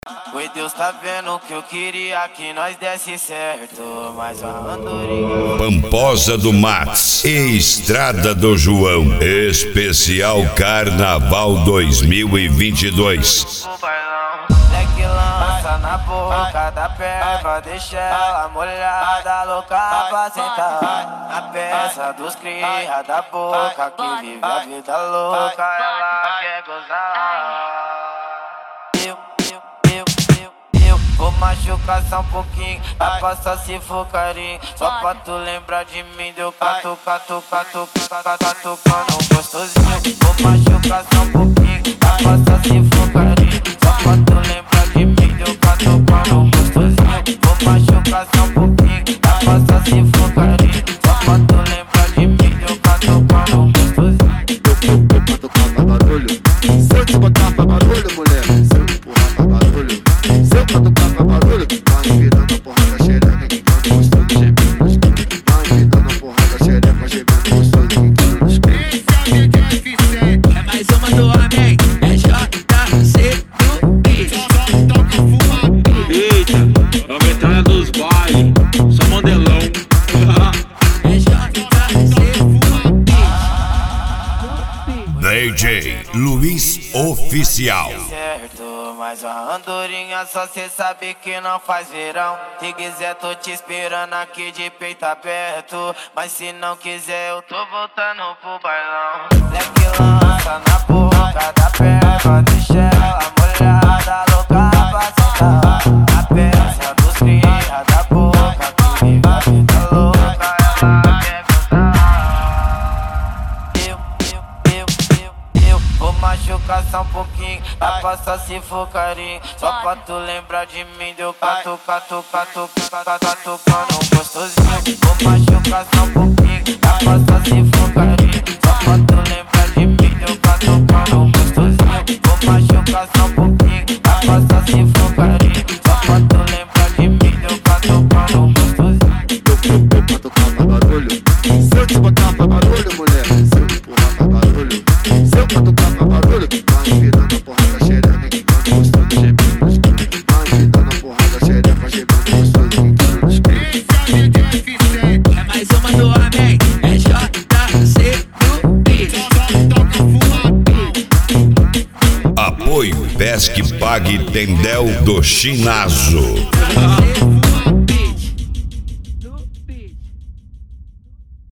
Oi, Deus tá vendo que eu queria que nós desse certo, mas a andorinha... Pamposa do Mats e Estrada do João, especial Carnaval 2022. Leque lança na boca da perva, deixa ela molhada, louca pra sentar. Na peça dos cria da boca, que vive a vida louca, ela quer gozar. Vou machucar só um pouquinho, dá pra só se for carinho. Só pra tu lembrar de mim, deu catucando gostosinho. Vou machucar só um pouquinho, dá pra só se for carinho. Só pra tu lembrar de mim, deu catucando gostosinho. Vou machucar só um pouquinho, dá pra só se for carinho. Só pra tu lembrar de mim, deu catucando gostosinho. Eu tocar pra barulho, se eu te botar pra barulho, mulher, se eu empurrar pra barulho, se eu tocar pra barulho, vai me dando a porra da xereca, que quando gostoso gemendo nos cantos. Vai me dando a porra da xereca, gemendo gostoso, que quando nos cantos. Esse é o DJ FC, é mais uma do homem, é JC do beat. Toca fuma. Eita, a metralha dos bailes, só modelão. É JC do DJ Luiz Oficial. Certo, mas a andorinha só cê sabe que não faz verão. Se quiser tô te esperando aqui de peito aberto, mas se não quiser eu tô voltando pro bailão. Leque lança na boca da perva, deixa ela molhada, louca pra sentar. Na peça dos cria da boca, que vive a vida louca, ela quer gozar. Vou machucar só um pouquinho, dá pra só se for carinho. Só pra tu lembrar de mim, deu catucando gostosinho. Vou machucar só um pouquinho, dá pra só se for carinho. Só pra tu lembrar de mim, deu catucando gostosinho. Vou machucar só um pouquinho, dá pra só se for carinho. Só pra tu lembrar de mim, deu catucando gostosinho. Eu tocar pra barulho, se eu te botar pra barulho, mulher, se eu empurrar pra barulho, se eu tocar pra barulho, vai me dando a porra da xereca, que quando gostoso gemendo nos cantos. Vai me dando a porra da xereca, gemendo gostoso, que quando nos cantos. Esse é o DJ FC, é mais uma do homem, é JC do beat. Toca fuma. Apoio Pesque Pague Tendel do Chinazo. JC